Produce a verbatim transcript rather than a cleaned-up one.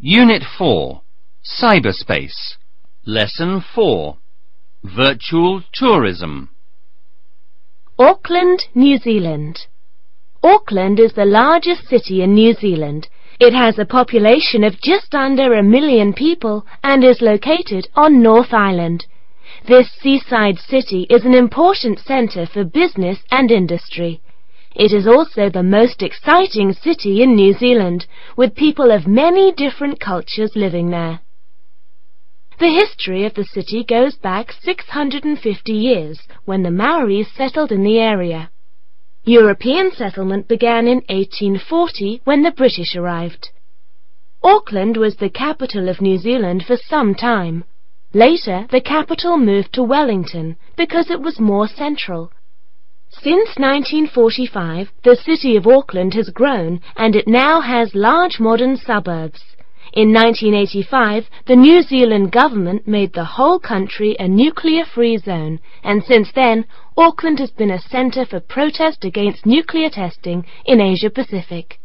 Unit four, Cyberspace. Lesson four, Virtual Tourism. Auckland, New Zealand. Auckland is the largest city in New Zealand. It has a population of just under a million people and is located on North Island. This seaside city is an important centre for business and industry. It is also the most exciting city in New Zealand, with people of many different cultures living there. The history of the city goes back six hundred fifty years, when the Maoris settled in the area. European settlement began in eighteen forty, when the British arrived. Auckland was the capital of New Zealand for some time. Later, the capital moved to Wellington because it was more central. Since nineteen forty-five, the city of Auckland has grown and it now has large modern suburbs. In nineteen eighty-five, the New Zealand government made the whole country a nuclear-free zone, and since then, Auckland has been a centre for protest against nuclear testing in Asia Pacific.